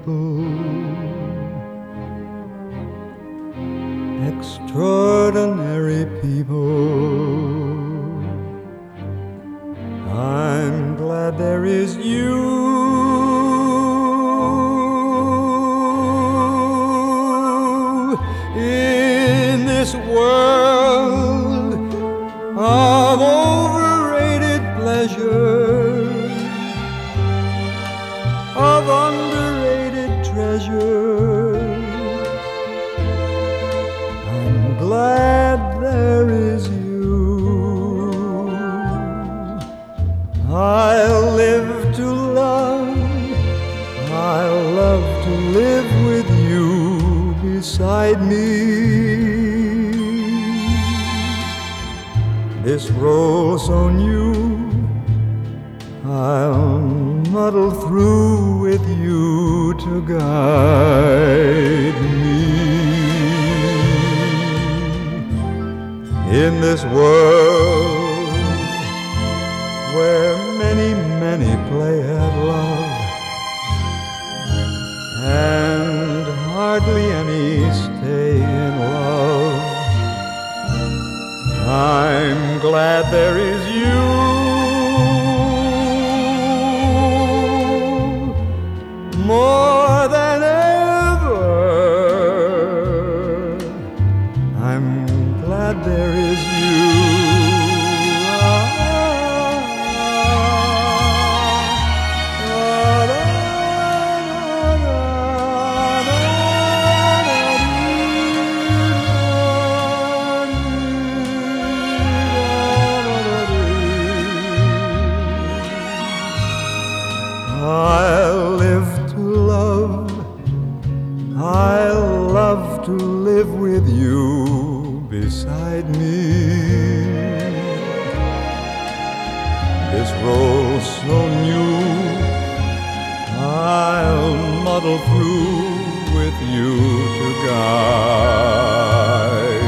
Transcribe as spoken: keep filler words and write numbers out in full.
people, extraordinary people. I'm glad there is you in this world of overrated pleasure, of underrated treasure. I'm glad there is you. I'll live to love, I'll love to live with you beside me. This role so new, I'll muddle through with you to guide me. In this world where many, many play at love and hardly any stay in love, I'm glad there is you. More than ever, I'm glad there is you. I'll live to love, I'll love to live with you beside me. This role so new, I'll muddle through with you to guide